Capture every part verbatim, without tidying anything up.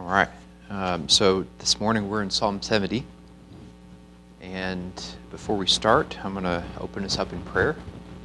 All right. Um, so this morning we're in Psalm seventy. And before we start, I'm going to open us up in prayer.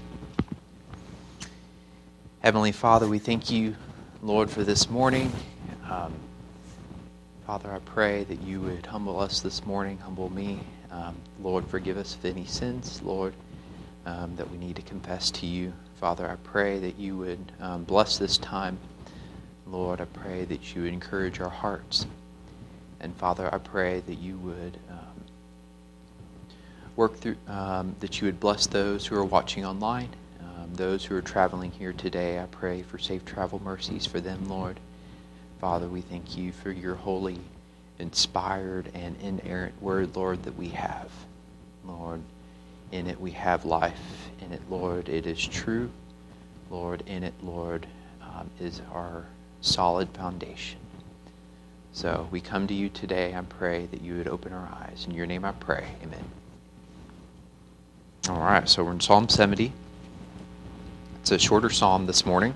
Heavenly Father, we thank you, Lord, for this morning. Um, Father, I pray that you would humble us this morning, humble me. Um, Lord, forgive us of any sins, Lord, um, that we need to confess to you. Father, I pray that you would um, bless this time. Lord, I pray that you would encourage our hearts. And Father, I pray that you would um, work through, um, that you would bless those who are watching online, um, those who are traveling here today. I pray for safe travel mercies for them, Lord. Father, we thank you for your holy, inspired, and inerrant word, Lord, that we have. Lord, in it we have life. In it, Lord, it is true. Lord, in it, Lord, um, is our solid foundation. So we come to you today. I pray that you would open our eyes. In your name I pray. Amen. All right, so we're in Psalm seventy. It's a shorter psalm this morning.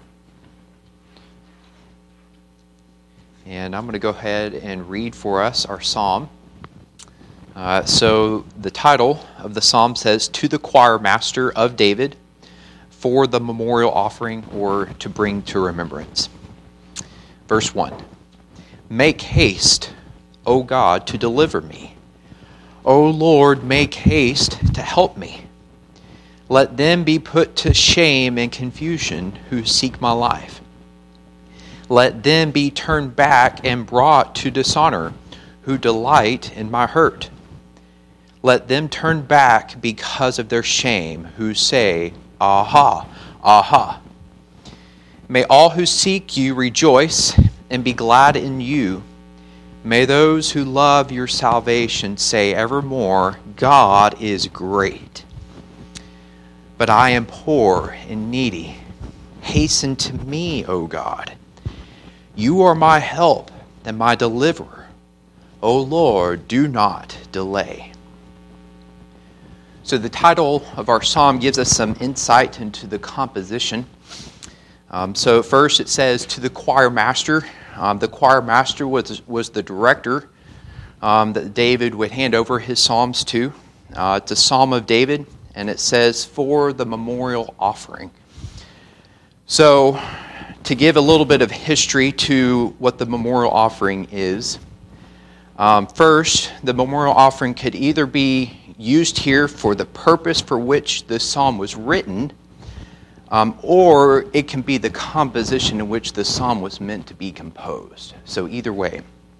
And I'm going to go ahead and read for us our psalm. Uh, so the title of the psalm says, "To the choir master of David, for the memorial offering, or to bring to remembrance." Verse one, "Make haste, O God, to deliver me. O Lord, make haste to help me. Let them be put to shame and confusion who seek my life. Let them be turned back and brought to dishonor who delight in my hurt. Let them turn back because of their shame who say, Aha, aha. May all who seek you rejoice and be glad in you. May those who love your salvation say evermore, God is great. But I am poor and needy. Hasten to me, O God. You are my help and my deliverer. O Lord, do not delay." So the title of our psalm gives us some insight into the composition. Um, so first it says, "To the choir master." Um, the choir master was, was the director um, that David would hand over his psalms to. Uh, it's a psalm of David, and it says, "For the memorial offering." So to give a little bit of history to what the memorial offering is, um, first, the memorial offering could either be used here for the purpose for which this psalm was written, Um, or it can be the composition in which the psalm was meant to be composed. So either way.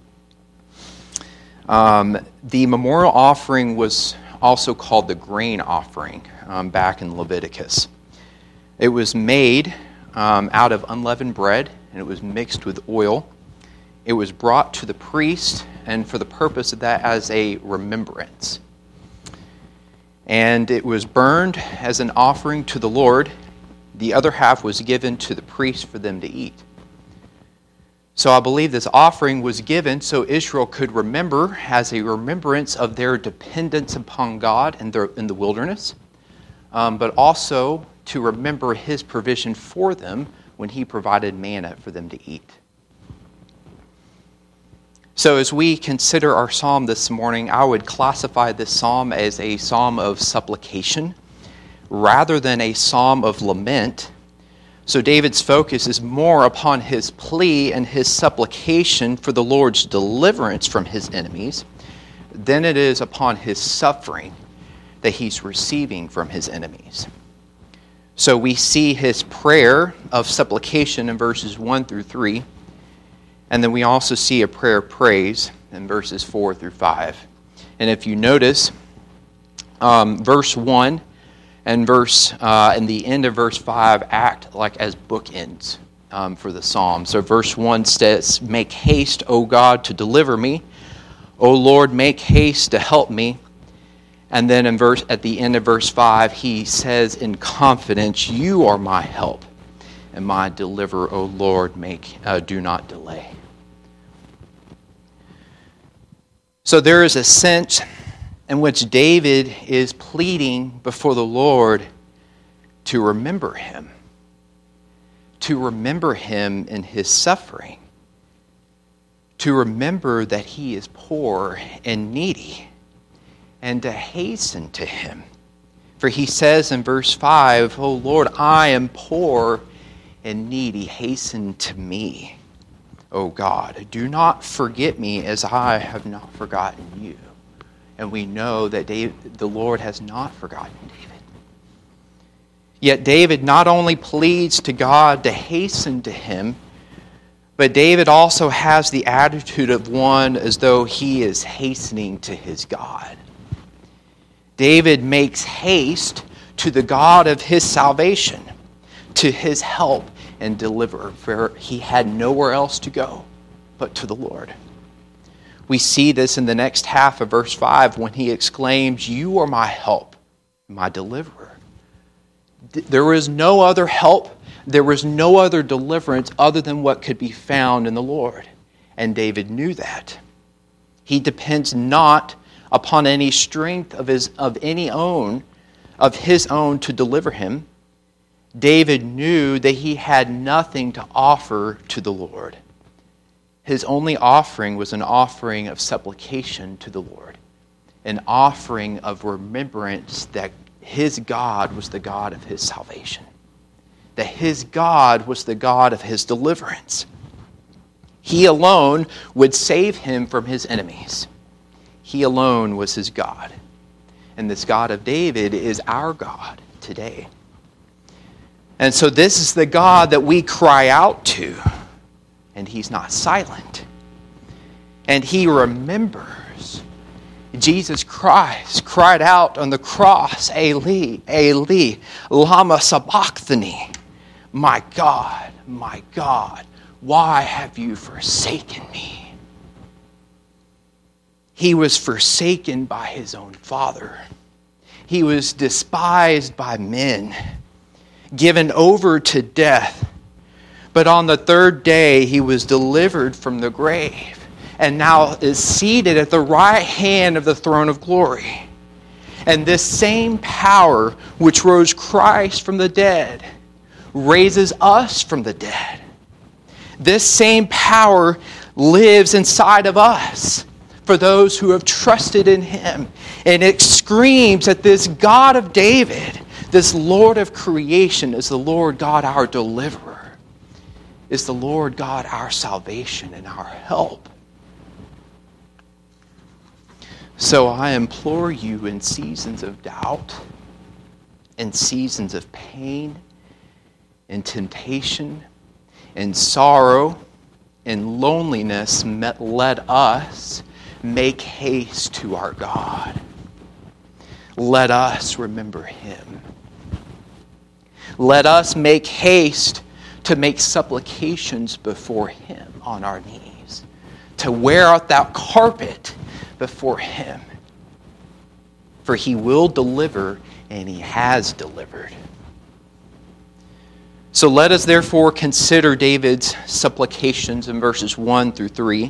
Um, the memorial offering was also called the grain offering um, back in Leviticus. It was made um, out of unleavened bread, and it was mixed with oil. It was brought to the priest, and for the purpose of that, as a remembrance. And it was burned as an offering to the Lord. The other half was given to the priest for them to eat. So I believe this offering was given so Israel could remember, as a remembrance of their dependence upon God in, their, in the wilderness, um, but also to remember His provision for them when He provided manna for them to eat. So as we consider our psalm this morning, I would classify this psalm as a psalm of supplication rather than a psalm of lament. So David's focus is more upon his plea and his supplication for the Lord's deliverance from his enemies than it is upon his suffering that he's receiving from his enemies. So we see his prayer of supplication in verses one through three, and then we also see a prayer of praise in verses four through five. And if you notice, um, verse one and verse uh, and the end of verse five act like as bookends um, for the psalm. So verse one says, "Make haste, O God, to deliver me. O Lord, make haste to help me." And then in verse at the end of verse five, he says in confidence, "You are my help and my deliverer, O Lord, make uh, do not delay." So there is a sense in which David is pleading before the Lord to remember him, to remember him in his suffering, to remember that he is poor and needy, and to hasten to him. For he says in verse five, "O Lord, I am poor and needy. Hasten to me, O God. Do not forget me as I have not forgotten you." And we know that David, the Lord has not forgotten David. Yet David not only pleads to God to hasten to him, but David also has the attitude of one as though he is hastening to his God. David makes haste to the God of his salvation, to his help and deliverer, for he had nowhere else to go but to the Lord. We see this in the next half of verse five when he exclaims, "You are my help, my deliverer." There was no other help. There was no other deliverance other than what could be found in the Lord. And David knew that. He depends not upon any strength of his of any own, of his own to deliver him. David knew that he had nothing to offer to the Lord. His only offering was an offering of supplication to the Lord, an offering of remembrance that his God was the God of his salvation, that his God was the God of his deliverance. He alone would save him from his enemies. He alone was his God. And this God of David is our God today. And so this is the God that we cry out to. And he's not silent. And he remembers. Jesus Christ cried out on the cross, "Eli, Eli, lama sabachthani." My God, my God, why have you forsaken me? He was forsaken by his own Father. He was despised by men, given over to death. But on the third day, he was delivered from the grave and now is seated at the right hand of the throne of glory. And this same power which rose Christ from the dead raises us from the dead. This same power lives inside of us for those who have trusted in him. And it screams that this God of David, this Lord of creation, is the Lord God our deliverer, is the Lord God our salvation and our help. So I implore you in seasons of doubt, in seasons of pain, in temptation, in sorrow, in loneliness, let us make haste to our God. Let us remember him. Let us make haste to make supplications before him on our knees, to wear out that carpet before him. For he will deliver, and he has delivered. So let us therefore consider David's supplications in verses one through three.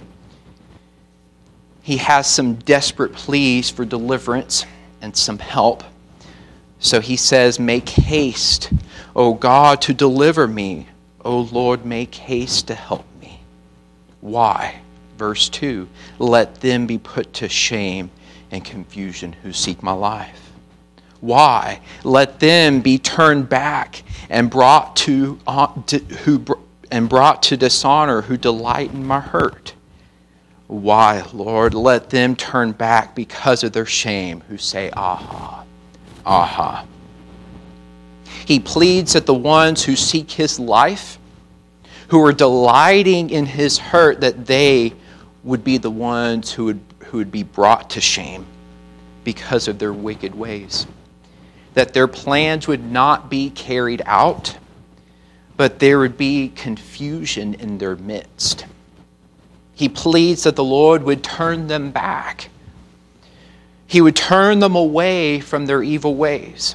He has some desperate pleas for deliverance and some help. So he says, "Make haste, O God, to deliver me. O Lord, make haste to help me." Why? Verse two, "Let them be put to shame and confusion who seek my life." Why? "Let them be turned back and brought to, uh, to who and brought to dishonor who delight in my hurt." Why, Lord? "Let them turn back because of their shame who say, aha, aha." He pleads that the ones who seek his life, who are delighting in his hurt, that they would be the ones who would, who would be brought to shame because of their wicked ways. That their plans would not be carried out, but there would be confusion in their midst. He pleads that the Lord would turn them back. He would turn them away from their evil ways.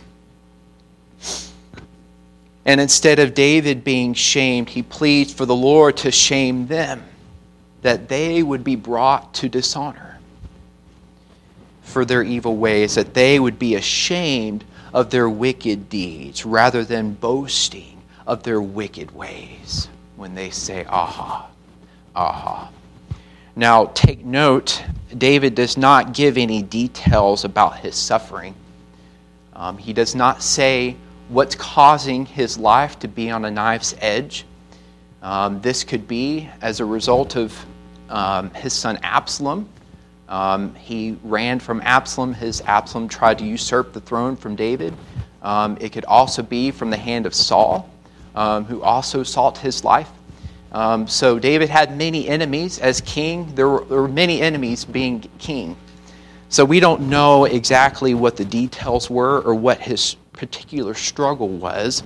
And instead of David being shamed, he pleads for the Lord to shame them, that they would be brought to dishonor for their evil ways, that they would be ashamed of their wicked deeds rather than boasting of their wicked ways when they say, aha, aha. Now, take note, David does not give any details about his suffering. Um, he does not say what's causing his life to be on a knife's edge. Um, this could be as a result of um, his son Absalom. Um, he ran from Absalom. His Absalom tried to usurp the throne from David. Um, it could also be from the hand of Saul, um, who also sought his life. Um, so David had many enemies as king. There were, there were many enemies being king. So we don't know exactly what the details were or what his particular struggle was.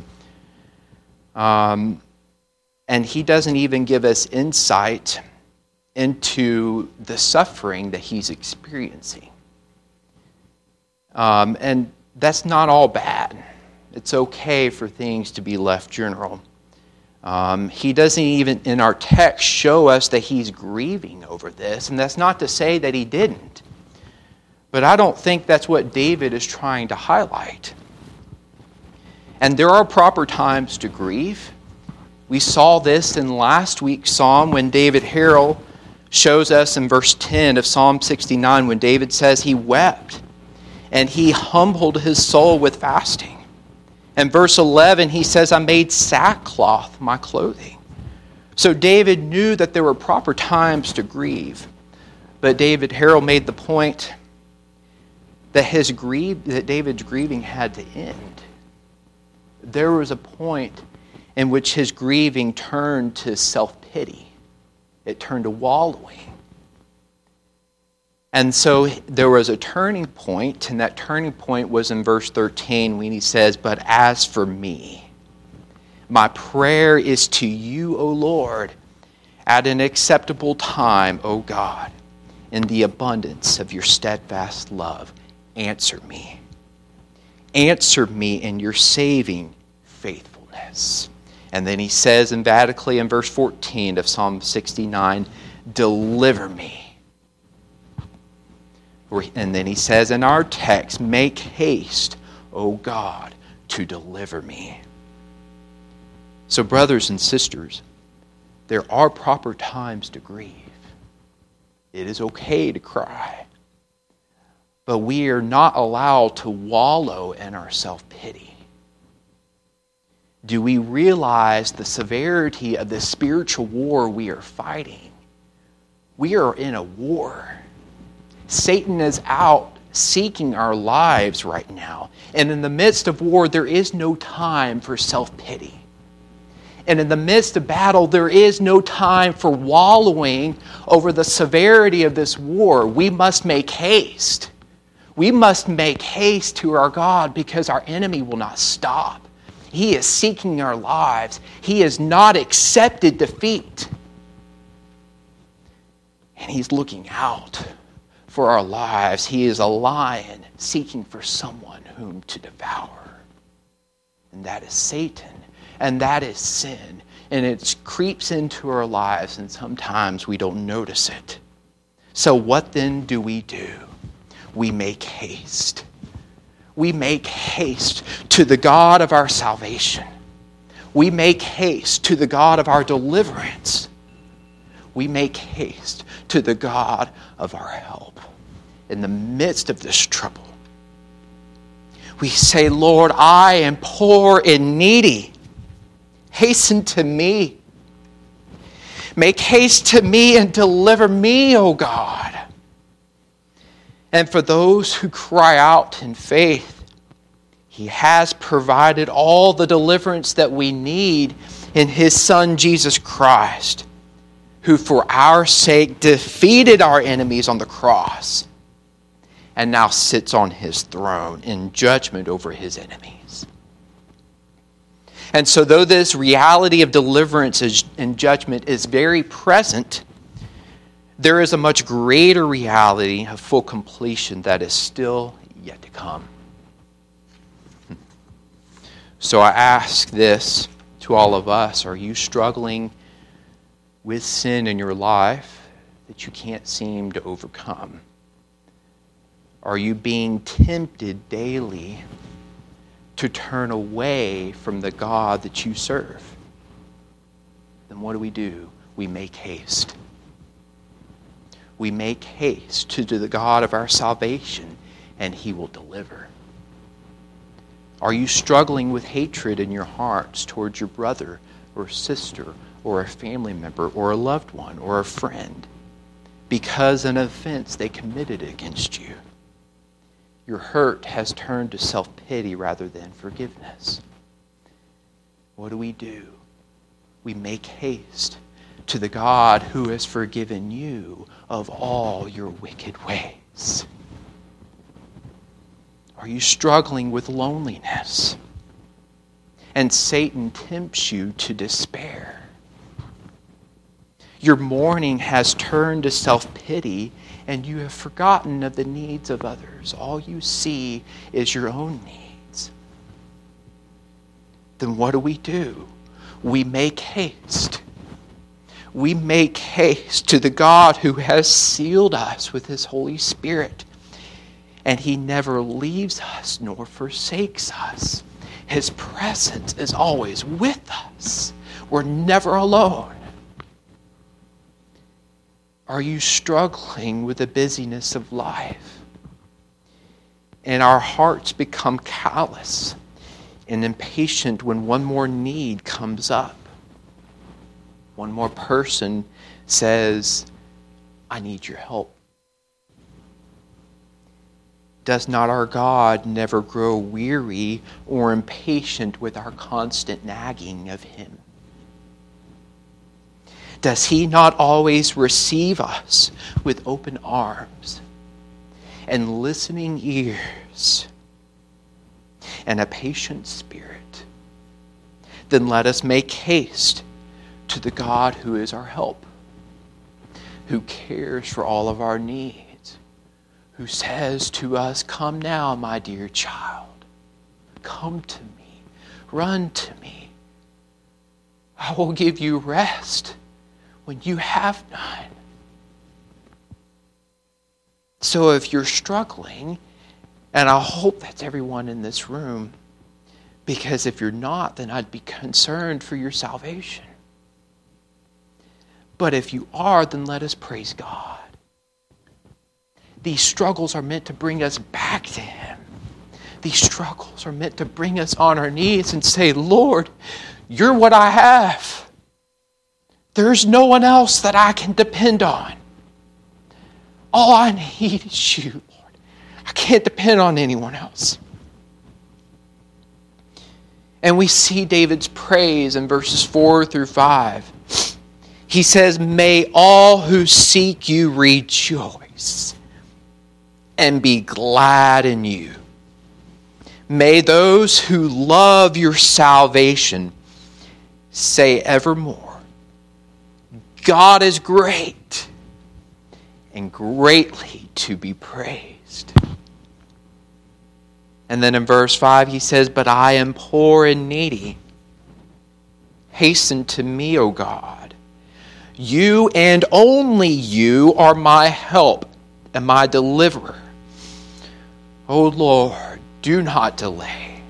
Um, and he doesn't even give us insight into the suffering that he's experiencing. Um, and that's not all bad. It's okay for things to be left general. Um, he doesn't even, in our text, show us that he's grieving over this. And that's not to say that he didn't. But I don't think that's what David is trying to highlight. And there are proper times to grieve. We saw this in last week's psalm when David Harrell shows us in verse ten of Psalm sixty-nine when David says he wept and he humbled his soul with fasting. And verse eleven, he says, I made sackcloth my clothing. So David knew that there were proper times to grieve. But David Harrell made the point that his grief, that David's grieving had to end. There was a point in which his grieving turned to self-pity. It turned to wallowing. And so there was a turning point, and that turning point was in verse thirteen when he says, but as for me, my prayer is to you, O Lord, at an acceptable time, O God, in the abundance of your steadfast love. Answer me. Answer me in your saving faithfulness. And then he says emphatically in verse fourteen of Psalm sixty-nine, deliver me. And then he says in our text, make haste, O God, to deliver me. So brothers and sisters, there are proper times to grieve. It is okay to cry. But we are not allowed to wallow in our self-pity. Do we realize the severity of the spiritual war we are fighting? We are in a war. Satan is out seeking our lives right now. And in the midst of war, there is no time for self-pity. And in the midst of battle, there is no time for wallowing over the severity of this war. We must make haste. We must make haste to our God because our enemy will not stop. He is seeking our lives. He has not accepted defeat. And he's looking out for our lives. He is a lion seeking for someone whom to devour. And that is Satan. And that is sin. And it creeps into our lives, and sometimes we don't notice it. So what then do we do? We make haste. We make haste to the God of our salvation. We make haste to the God of our deliverance. We make haste to the God of our help in the midst of this trouble. We say, Lord, I am poor and needy. Hasten to me. Make haste to me and deliver me, O God. And for those who cry out in faith, He has provided all the deliverance that we need in His Son, Jesus Christ, who for our sake defeated our enemies on the cross and now sits on His throne in judgment over His enemies. And so though this reality of deliverance and judgment is very present, there is a much greater reality of full completion that is still yet to come. So I ask this to all of us. Are you struggling with sin in your life that you can't seem to overcome? Are you being tempted daily to turn away from the God that you serve? Then what do we do? We make haste. We make haste to the God of our salvation, and he will deliver. Are you struggling with hatred in your hearts towards your brother or sister or a family member or a loved one or a friend because of an offense they committed against you? Your hurt has turned to self-pity rather than forgiveness. What do we do? We make haste to the God who has forgiven you of all your wicked ways. Are you struggling with loneliness? And Satan tempts you to despair. Your mourning has turned to self-pity, and you have forgotten of the needs of others. All you see is your own needs. Then what do we do? We make haste. We make haste to the God who has sealed us with his Holy Spirit. And he never leaves us nor forsakes us. His presence is always with us. We're never alone. Are you struggling with the busyness of life? And our hearts become callous and impatient when one more need comes up. One more person says, I need your help. Does not our God never grow weary or impatient with our constant nagging of him? Does he not always receive us with open arms and listening ears and a patient spirit? Then let us make haste to the God who is our help, who cares for all of our needs, who says to us, come now, my dear child. Come to me. Run to me. I will give you rest when you have none. So if you're struggling, and I hope that's everyone in this room, because if you're not, then I'd be concerned for your salvation. But if you are, then let us praise God. These struggles are meant to bring us back to him. These struggles are meant to bring us on our knees and say, Lord, you're what I have. There's no one else that I can depend on. All I need is you, Lord. I can't depend on anyone else. And we see David's praise in verses four through five. He says, may all who seek you rejoice and be glad in you. May those who love your salvation say evermore, God is great and greatly to be praised. And then in verse five he says, but I am poor and needy. Hasten to me, O God. You and only you are my help and my deliverer. O Lord, do not delay.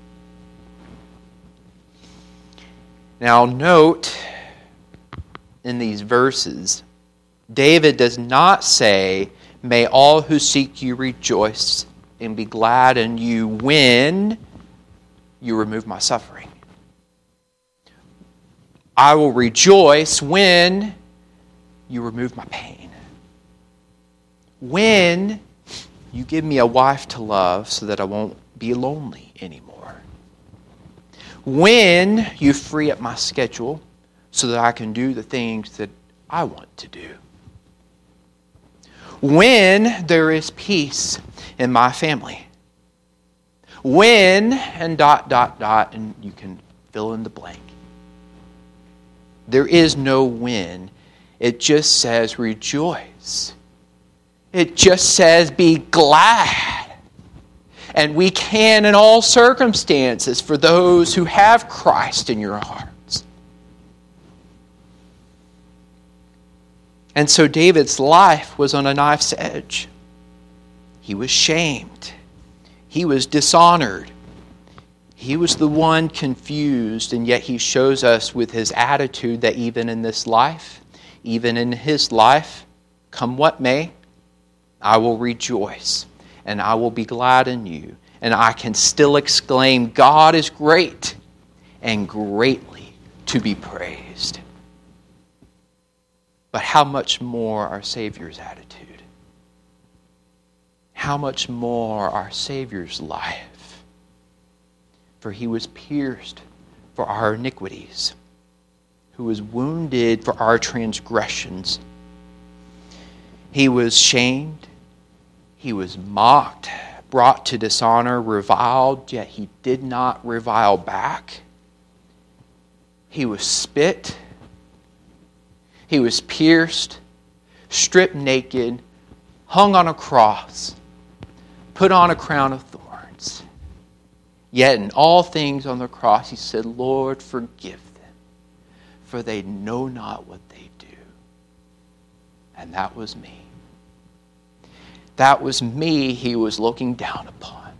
Now note in these verses, David does not say, may all who seek you rejoice and be glad in you when you remove my suffering. I will rejoice when you remove my pain. When you give me a wife to love so that I won't be lonely anymore. When you free up my schedule so that I can do the things that I want to do. When there is peace in my family. When, and dot, dot, dot, and you can fill in the blank. There is no when. It just says rejoice. It just says be glad. And we can in all circumstances for those who have Christ in your hearts. And so David's life was on a knife's edge. He was shamed. He was dishonored. He was the one confused, and yet he shows us with his attitude that even in this life, even in his life, Come what may, I will rejoice, and I will be glad in you. And I can still exclaim, God is great and greatly to be praised. But how much more our Savior's attitude? How much more our Savior's life? For he was pierced for our iniquities, who was wounded for our transgressions. He was shamed, he was mocked, brought to dishonor, reviled, yet he did not revile back. He was spit, he was pierced, stripped naked, hung on a cross, put on a crown of thorns. Yet in all things on the cross he said, Lord, forgive them, for they know not what they do. And that was me. That was me he was looking down upon.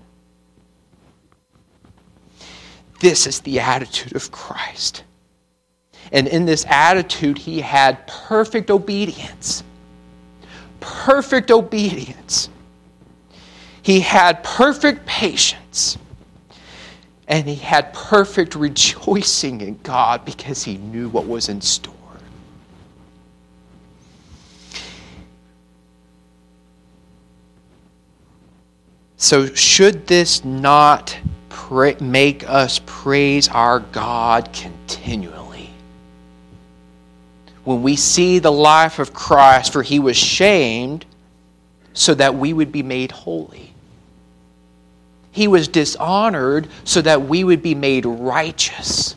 This is the attitude of Christ. And in this attitude, he had perfect obedience. Perfect obedience. He had perfect patience. And he had perfect rejoicing in God because he knew what was in store. So should this not pra- make us praise our God continually? When we see the life of Christ, for he was shamed so that we would be made holy. He was dishonored so that we would be made righteous.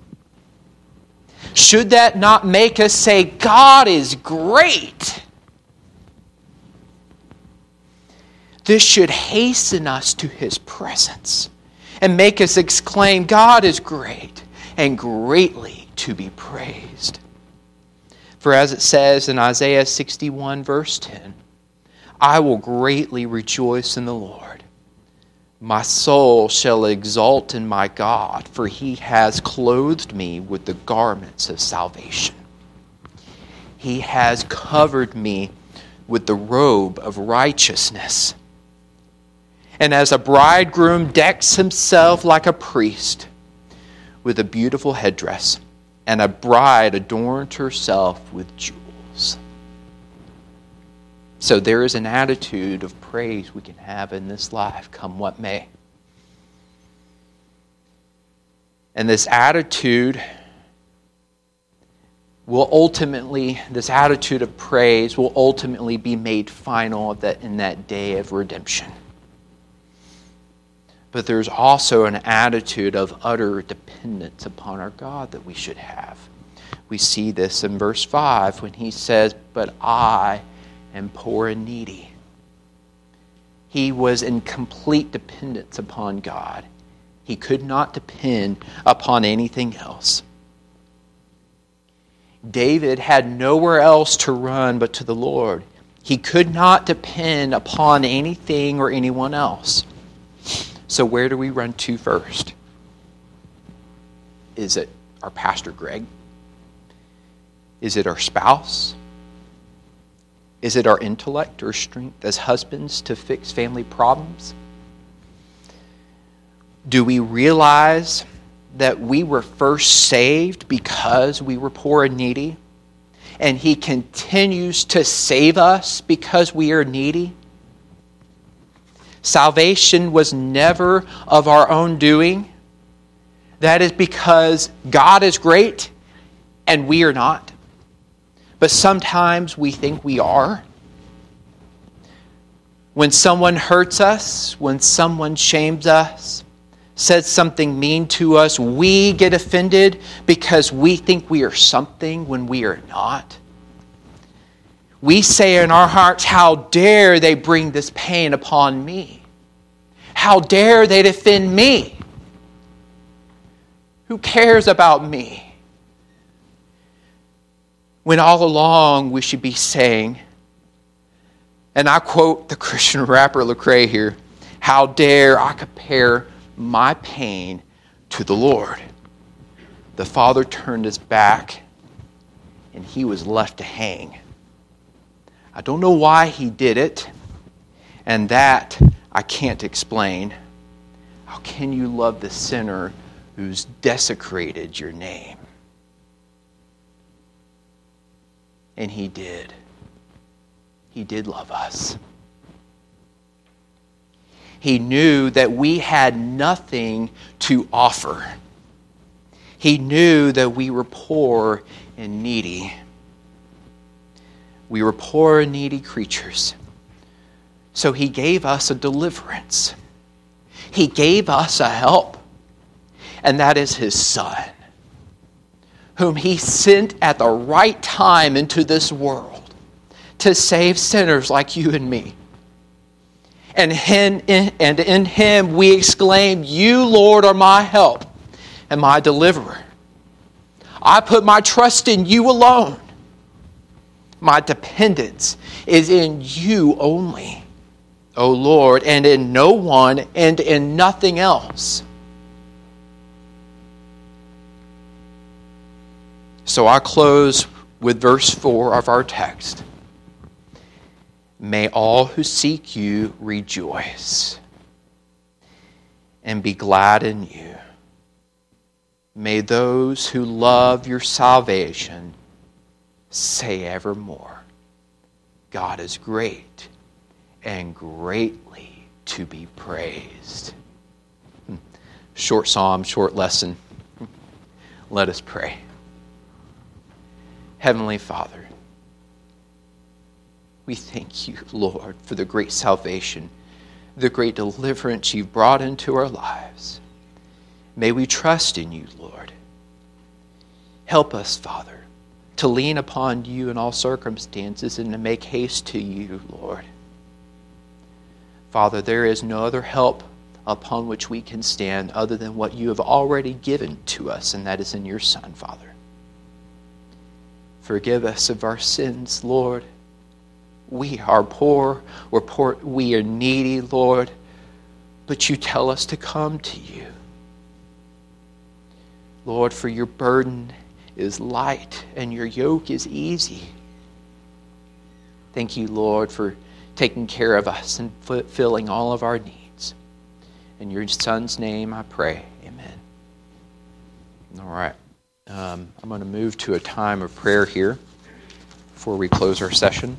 Should that not make us say, God is great? This should hasten us to his presence and make us exclaim, God is great and greatly to be praised. For as it says in Isaiah sixty-one, verse ten, I will greatly rejoice in the Lord. My soul shall exult in my God, for he has clothed me with the garments of salvation. He has covered me with the robe of righteousness. And as a bridegroom decks himself like a priest with a beautiful headdress, and a bride adorned herself with jewels. So there is an attitude of praise we can have in this life, come what may. And this attitude will ultimately, this attitude of praise will ultimately be made final in that day of redemption. But there's also an attitude of utter dependence upon our God that we should have. We see this in verse five when he says, but I am poor and needy. He was in complete dependence upon God. He could not depend upon anything else. David had nowhere else to run but to the Lord. He could not depend upon anything or anyone else. So where do we run to first? Is it our Pastor Greg? Is it our spouse? Is it our intellect or strength as husbands to fix family problems? Do we realize that we were first saved because we were poor and needy? And he continues to save us because we are needy? Salvation was never of our own doing. That is because God is great and we are not. But sometimes we think we are. When someone hurts us, when someone shames us, says something mean to us, we get offended because we think we are something when we are not. We say in our hearts, how dare they bring this pain upon me? How dare they defend me? Who cares about me? When all along we should be saying, and I quote the Christian rapper Lecrae here, how dare I compare my pain to the Lord? The Father turned his back and he was left to hang. I don't know why he did it, and that I can't explain. How can you love the sinner who's desecrated your name? And he did. He did love us. He knew that we had nothing to offer. He knew that we were poor and needy. We were poor and needy creatures. So he gave us a deliverance. He gave us a help. And that is his Son, whom he sent at the right time into this world to save sinners like you and me. And in, and in him we exclaim, "You, Lord, are my help and my deliverer. I put my trust in you alone. My dependence is in you only, O Lord, and in no one and in nothing else." So I close with verse four of our text. May all who seek you rejoice and be glad in you. May those who love your salvation say evermore, God is great and greatly to be praised. Short psalm, short lesson. Let us pray. Heavenly Father, we thank you, Lord, for the great salvation, the great deliverance you've brought into our lives. May we trust in you, Lord. Help us, Father, to lean upon you in all circumstances and to make haste to you, Lord. Father, there is no other help upon which we can stand other than what you have already given to us, and that is in your Son, Father. Forgive us of our sins, Lord. We are poor, we're poor, we are needy, Lord, but you tell us to come to you. Lord, for your burden is light and your yoke is easy. Thank you, Lord, for taking care of us and fulfilling all of our needs. In your Son's name I pray, amen. All right. Um, I'm going to move to a time of prayer here before we close our session.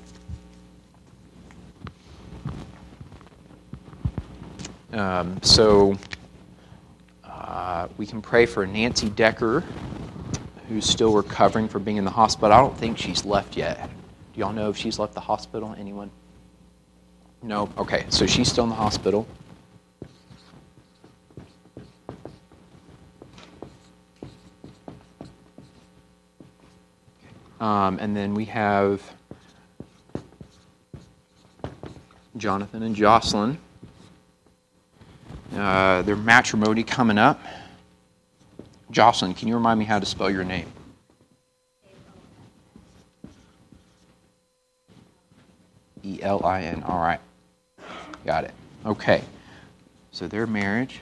Um, so uh, we can pray for Nancy Decker, who's still recovering from being in the hospital. I don't think she's left yet. Do y'all know if she's left the hospital? Anyone? No? Okay, so she's still in the hospital. Um, and then we have Jonathan and Jocelyn. Uh, their matrimony coming up. Jocelyn, can you remind me how to spell your name? E L I N. All right. Got it. Okay. So their marriage.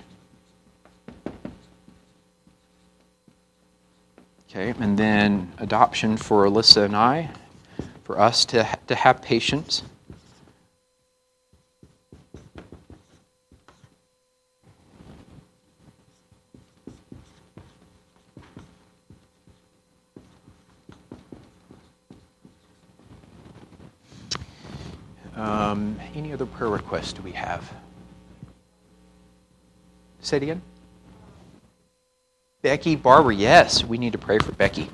Okay. And then adoption for Alyssa and I. For us to, to have patience. Um, any other prayer requests do we have? Say it again. Becky, Barbara, yes, we need to pray for Becky.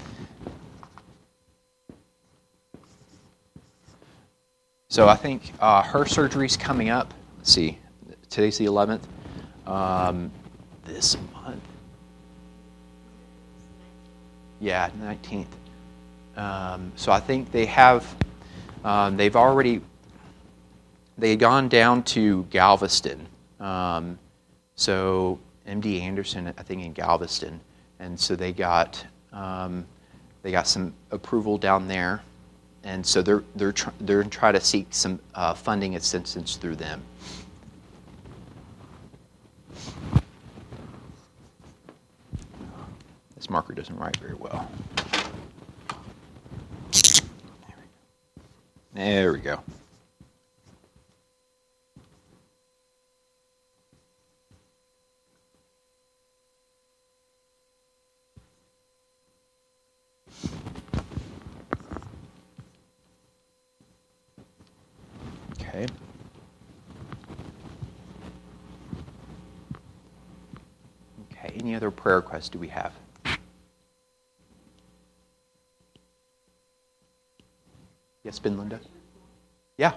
So I think uh, her surgery's coming up. Let's see, today's the eleventh. Um, this month. Yeah, nineteenth. Um, so I think they have, um, they've already, they had gone down to Galveston. Um, so M D Anderson, I think, in Galveston, and so they got um, they got some approval down there, and so they're they're tr- they're trying to seek some uh, funding assistance through them. This marker doesn't write very well. There we go. Okay. Okay, any other prayer requests do we have? Yes, Ben Linda? Yeah.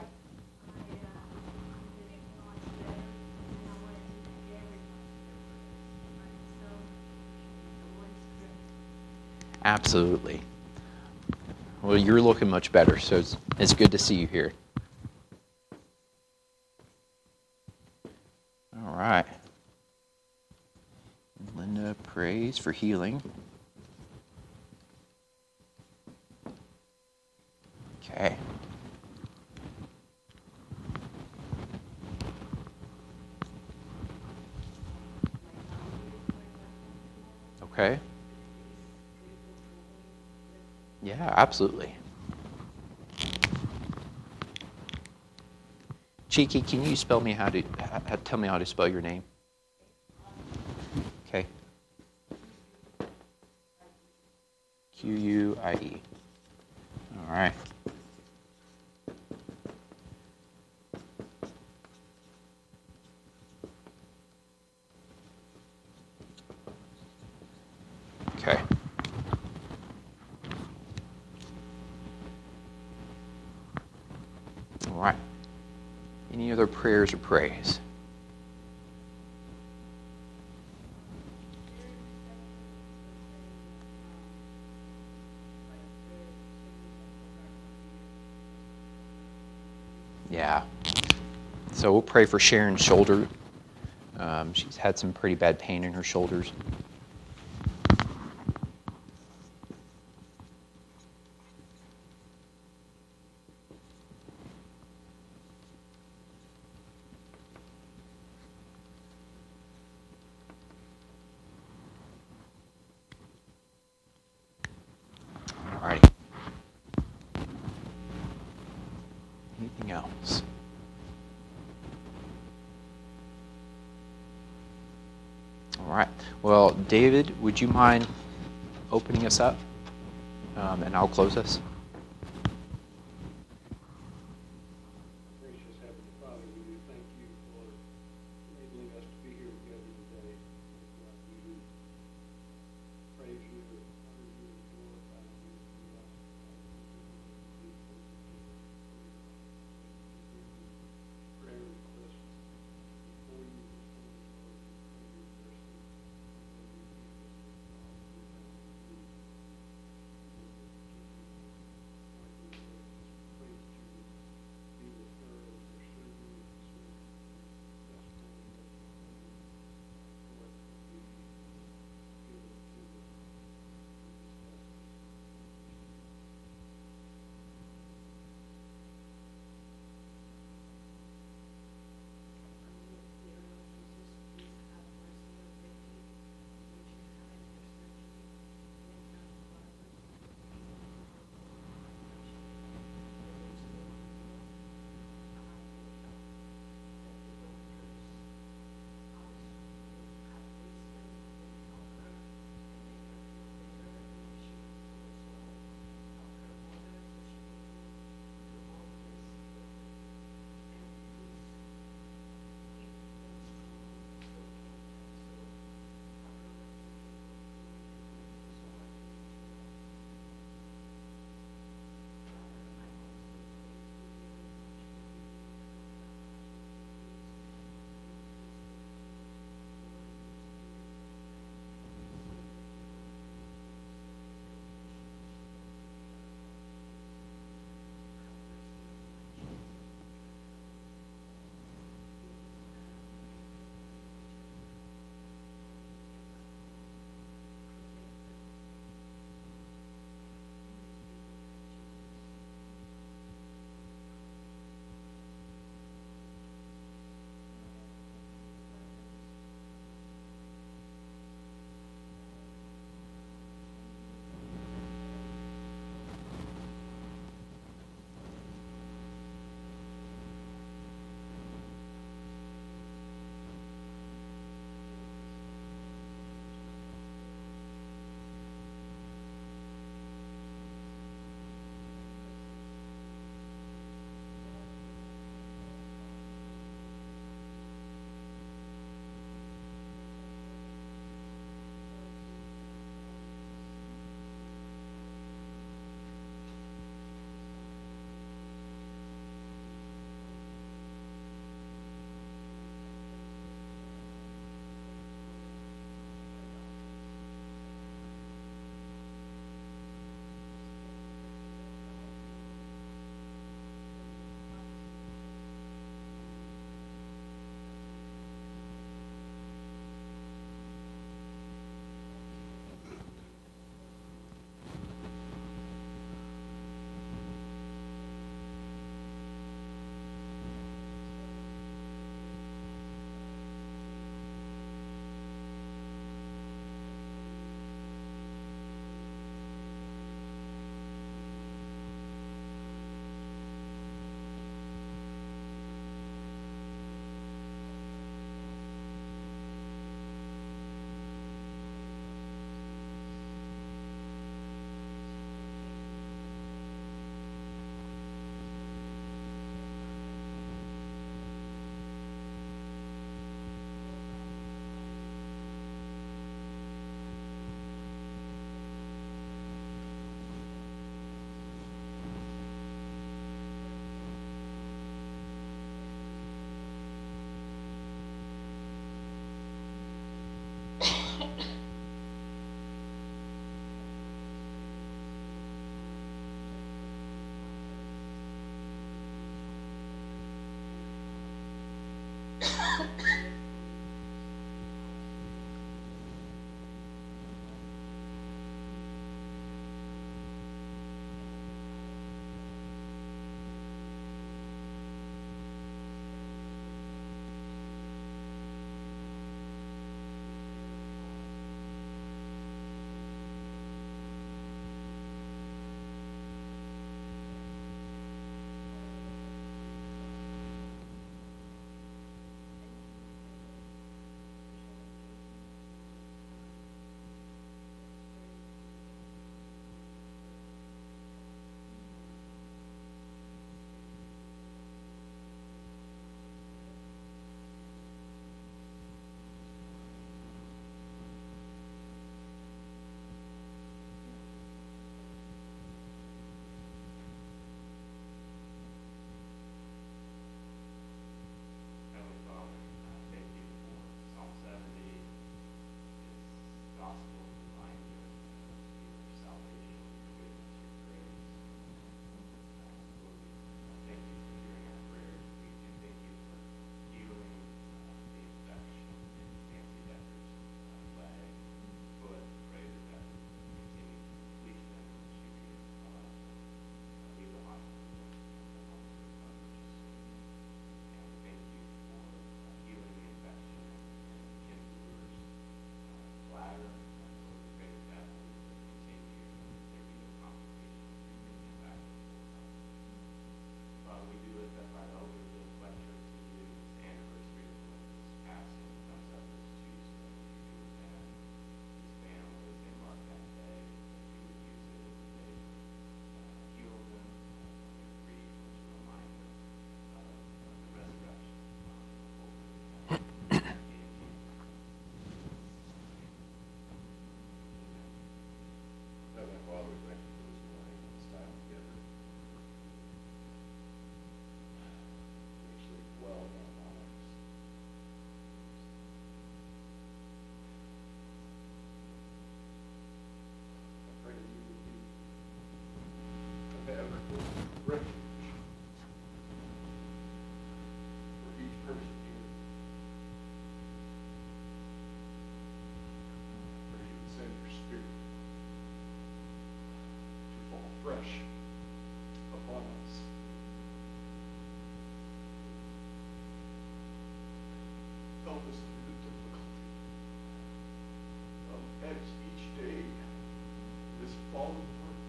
Absolutely. Well, you're looking much better, so it's, it's good to see you here. All right. Linda prays for healing. Okay. Okay. Yeah, absolutely. Cheeky, can you spell me how to uh, tell me how to spell your name? Okay. Q U I E. All right. Okay. All right. Any other prayers or praise? Yeah. So we'll pray for Sharon's shoulder. Um, she's had some pretty bad pain in her shoulders. Alrighty. Anything else? All right. Well, David, would you mind opening us up? Um, and I'll close us. Gracious Heavenly Father, we do thank you for enabling us to be here together today. God, we do praise you, honor you, and glorify you. We ask prayer requests before you this morning, Lord, for your mercy. Heavenly Father, I thank you for Psalm seventy, this gospel reminder of your salvation, your goodness, your grace. Lord, I thank you for hearing our prayers. We do thank you for healing uh, the infection in Nancy Decker's uh, leg, foot. Pray that that would continue to complete them, and she could uh, leave the hospital and go home to recover just soon. And we thank you for uh, healing the infection in Kim Brewer's uh, bladder. And so we pray that that will continue and that there be no complications and we can get back to full health. Father, we do lift up our elder, Bill Fletcher, to you. It's the anniversary of his passing. It comes up this Tuesday. You be with them, his family, as they mark that day. That you would use it as a day to uh, heal them uh, from their grief and to remind them of, of the resurrection um, of hope that we have in you. Heavenly Father, we thank you for this morning and this time together. Actually, dwell in our lives. I pray that you would be a ever refuge for each person here. I pray you would send your spirit to fall fresh upon us. Help us through the difficulty of each, each day, this fallen world.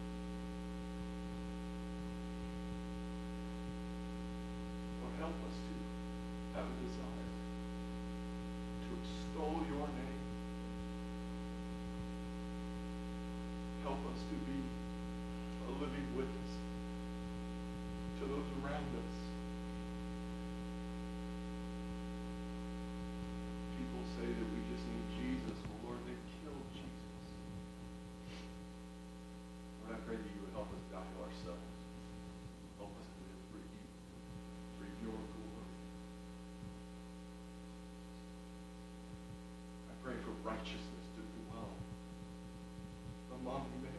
Or help us to have a desire to extol your name. Help us to be a living witness to those around us. People say that we just need Jesus. Well, Lord, they killed Jesus. Lord, I pray that you would help us die to ourselves. Help us to live for you, for your glory. I pray for righteousness to dwell among men.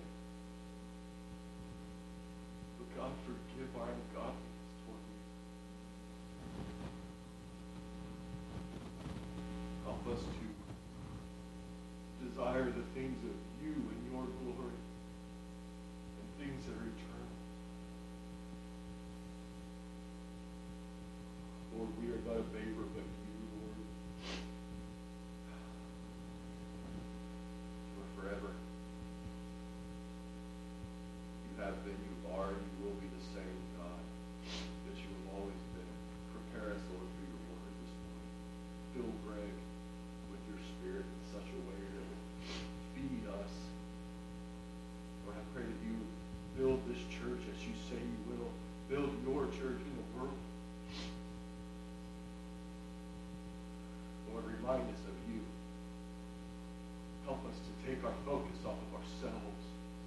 But God, forgive our ungodliness toward you. Help us to desire the things of you and your glory and things that are eternal. Lord, we are but a vapor, but you, Lord, you are forever. You have been, you are, and you will be the same God that you have always been. Prepare us, Lord, for your word this morning. Fill Greg with your spirit in such a way that it will feed us. Lord, I pray that you build this church as you say you will. Build your church in the world. Lord, remind us of you. Help us to take our focus off of ourselves.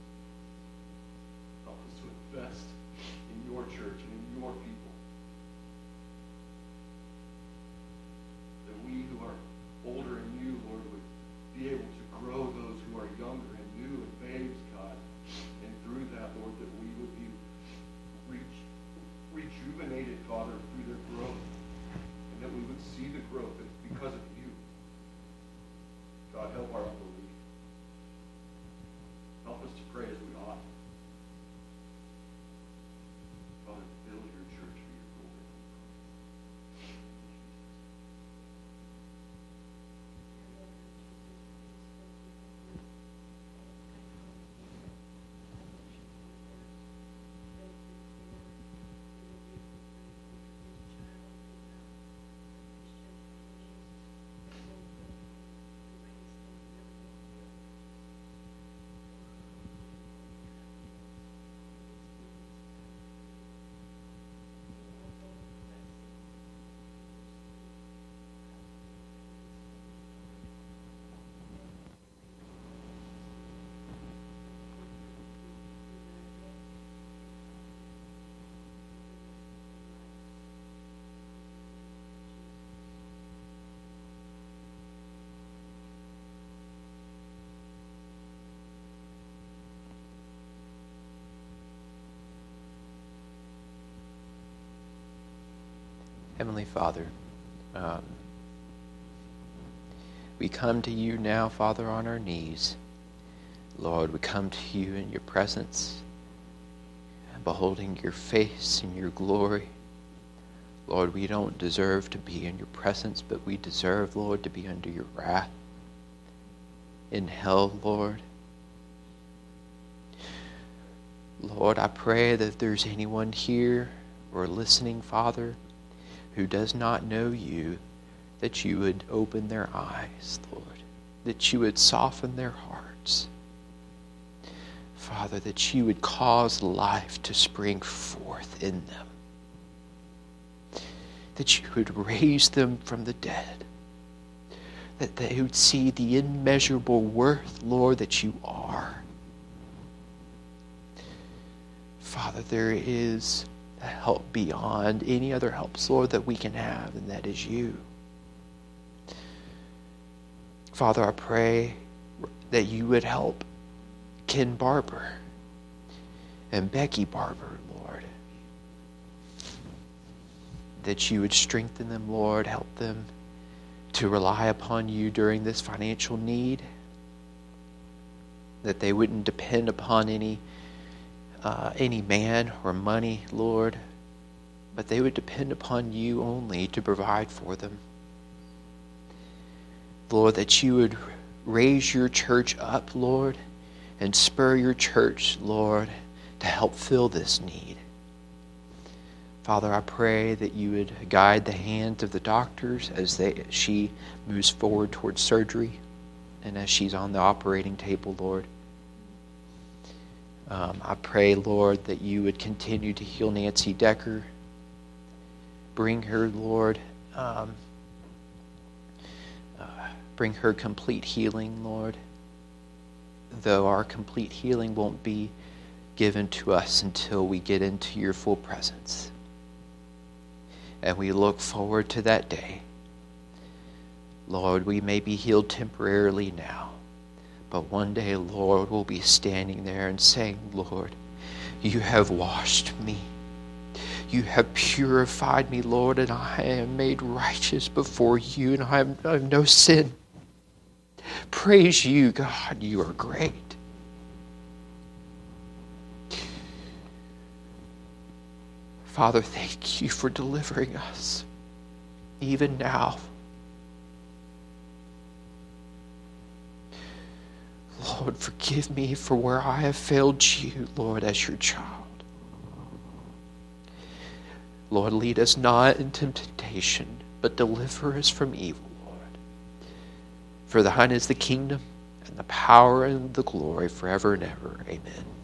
Help us to invest in your church and in your people. That we who are older in you, Lord, would be able to grow those who are younger and new and babes, God. And through that, Lord, that we would be reach, rejuvenated, Father, through their growth. And that we would see the Heavenly Father, um, we come to you now, Father, on our knees. Lord, we come to you in your presence, beholding your face and your glory. Lord, we don't deserve to be in your presence, but we deserve, Lord, to be under your wrath. In hell, Lord. Lord, I pray that if there's anyone here or listening, Father, who does not know you, that you would open their eyes, Lord, that you would soften their hearts. Father, that you would cause life to spring forth in them, that you would raise them from the dead, that they would see the immeasurable worth, Lord, that you are. Father, there is a help beyond any other helps, Lord, that we can have, and that is you. Father, I pray that you would help Ken Barber and Becky Barber, Lord. That you would strengthen them, Lord, help them to rely upon you during this financial need. That they wouldn't depend upon any uh, any man or money, Lord, but they would depend upon you only to provide for them. Lord, that you would raise your church up, Lord, and spur your church, Lord, to help fill this need. Father, I pray that you would guide the hands of the doctors as they she moves forward towards surgery and as she's on the operating table, Lord. Um, I pray, Lord, that you would continue to heal Nancy Decker. Bring her, Lord, um, uh, bring her complete healing, Lord. Though our complete healing won't be given to us until we get into your full presence. And we look forward to that day. Lord, we may be healed temporarily now, but one day, Lord, we'll be standing there and saying, Lord, you have washed me. You have purified me, Lord, and I am made righteous before you, and I have, I have no sin. Praise you, God, you are great. Father, thank you for delivering us, even now. Lord, forgive me for where I have failed you, Lord, as your child. Lord, lead us not into temptation, but deliver us from evil, Lord. For thine is the kingdom, and the power, and the glory forever and ever. Amen.